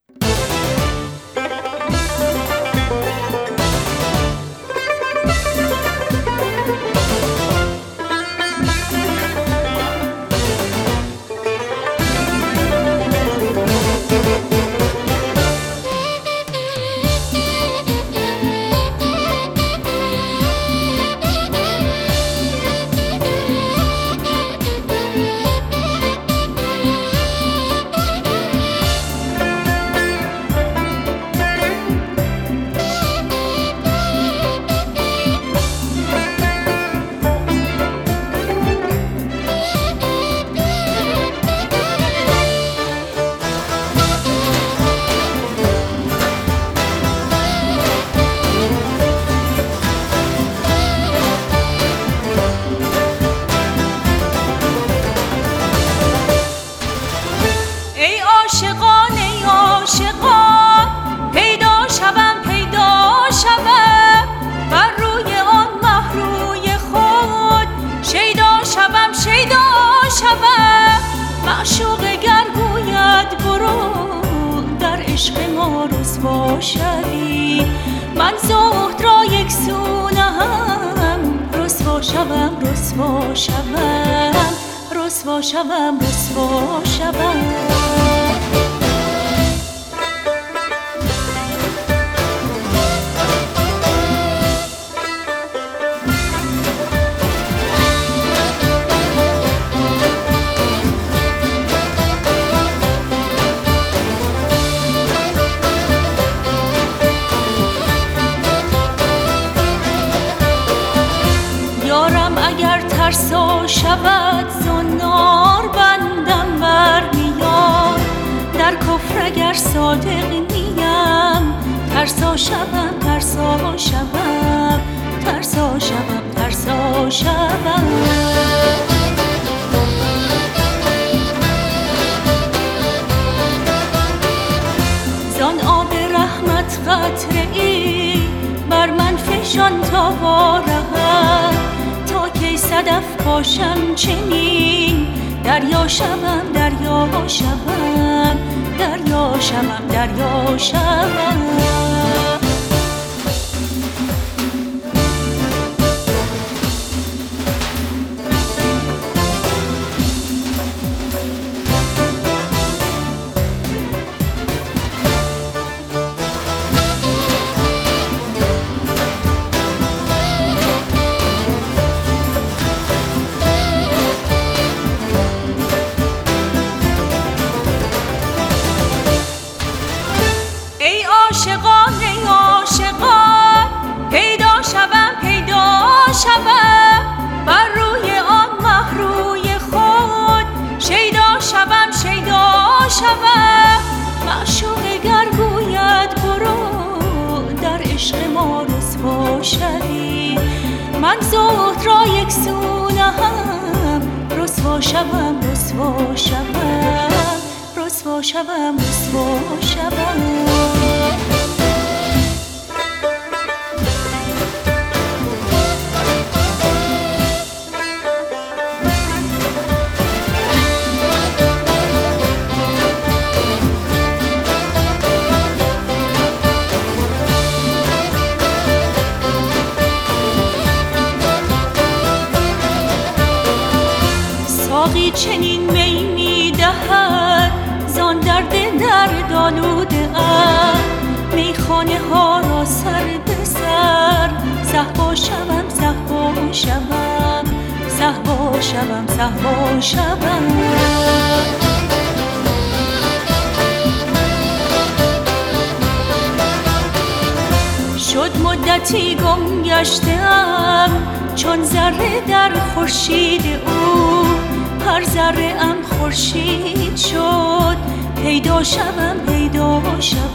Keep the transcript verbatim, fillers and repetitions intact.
معشوق گر گوید برو در عشق ما رسوا شوی، من زهد را یک سو نهم رسوا شوم رسوا شوم رسوا شوم رسوا شوم. اگر ترسا شود زنار بندم برمیاد، در کفر اگر صادق نیم ترسا شوم ترسا شوم ترسا شوم ترسا شوم. زان آب رحمت قطره ای بر من فشان تا وارهد، تا کی صدف باشم چنین دریا شوم دریا شوم دریا شوم دریا شوم. عاشقان ای عاشقان پیدا شوم پیدا شوم، بر روی آن مه روی خود شیدا شوم شیدا شوم. معشوق گر گوید برو در عشق ما رسوا شوی، من زهد را یک سو نهم رسوا شوم رسوا شوم رسوا شوم رسوا شوم. ساقی چنین می می دهد زان درد درد آلوده ام، میخانه ها را سر به سر صهبا شوم صهبا شوم صهبا شوم صهبا شوم. شد مدتی گم گشتم چون ذره در خورشید او، هر ذره ام خورشید شد پیدا شوم پیدا شوم